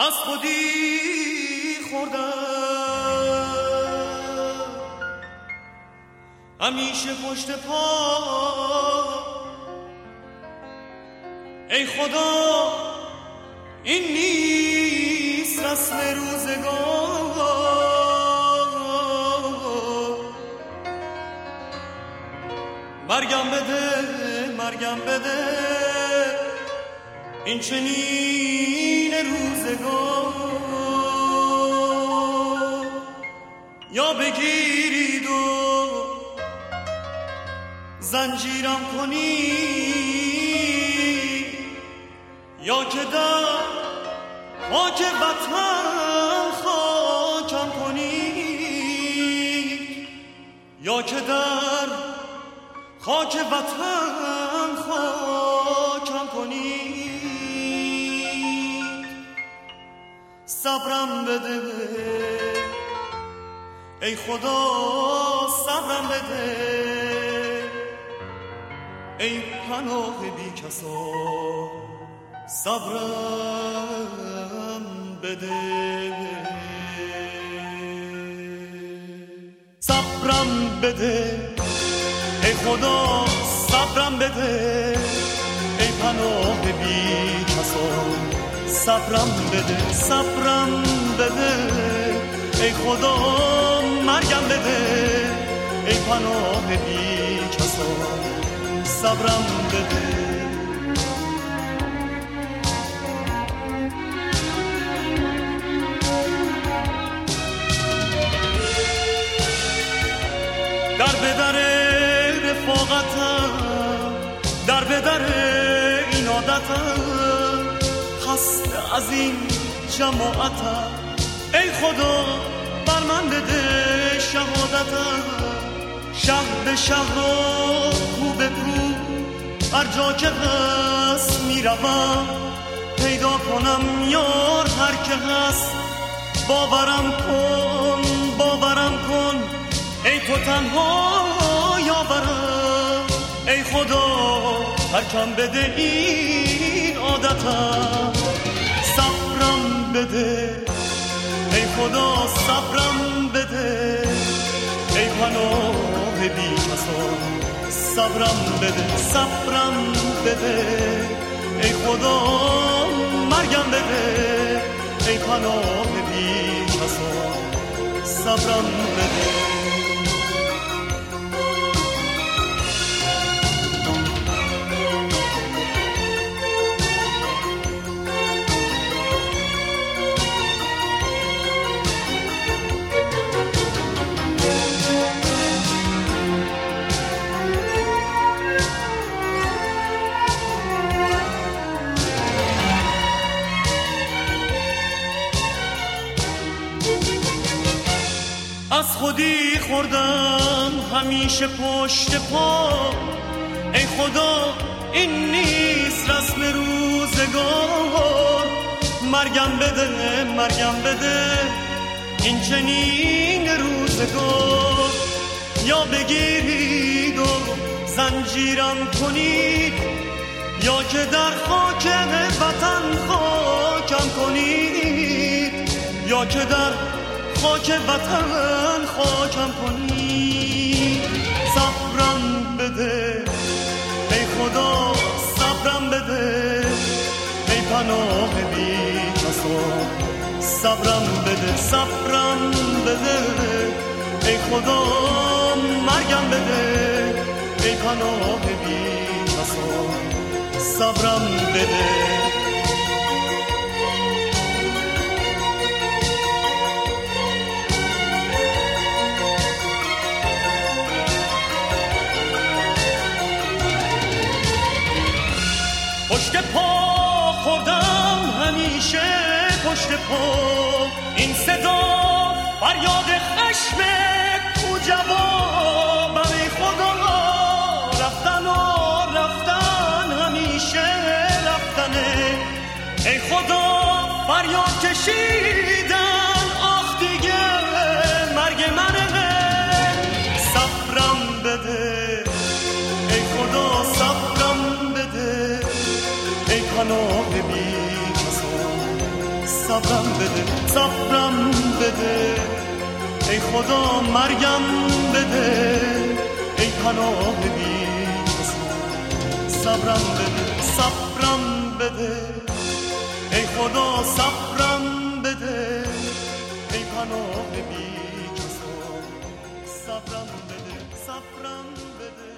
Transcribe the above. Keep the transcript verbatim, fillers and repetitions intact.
از خودی خوردم، همیشه پشت پا. ای خدا این نیست رسم روزگار، مرگم بده مرگم بده این چنین روزگار. یا بگیرید و زنجیرم کنید، یا که در خاک وطن خاکم کنید، یا که در خاک وطن خاکم کنید. صبرم بده ای خدا، صبرم بده ای پناه بی کسا، صبرم بده. صبرم بده ای خدا، صبرم بده ای پناه بی کسا، صبرم بده صبرم بده ای خدا، مرگم بده ای پناه بی کسا، صبرم بده. در به در رفاقتم، در به در این عادتم، خسته از این جماعتم. ای خدا بر من بده شهادتم، شهر به شهر و کو به کو، هر جا که هست میروم پیدا کنم یار هر که هست. باورم کن باورم کن ای تو تنها یاورم، ای خدا ترکم بده این عادتم. صبرم بده ای خدا، صبرم بده ای پناه بی کسا، صبرم بده صبرم بده ای خدا، مرگم بده ای پناه بی کسا، صبرم بده. از خودی خوردم همیشه پشت پا. ای خدا این نیست رسم روزگار، مرگم بده مرگم بده این چنین روزگار. یا بگیرید و زنجیرم کنید، یا که در خاک وطن خاکم کنید، یا که در خاک وطن خاکم کنید. صبرم بده ای خدا، صبرم بده ای پناه بی کسا، صبرم بده صبرم بده ای خدا، مرگم بده ای پناه بی کسا، صبرم بده. پشت پا خوردم همیشه پشت پا، این صدا فریاد خشم کو جوابم. ای خدا رفتن و رفتن همیشه رفتنه، ای خدا فریاد کشیدن آخ دیگه مرگ منه. صبرم بده ای خدا، صبرم بده ای پناه بی کسا، صبرم بده صبرم بده ای خدا مرگم بده ای پناه بی صبرم بده صبرم بده ای خدا صبرم بده ای پناه بی صبرم بده صبرم بده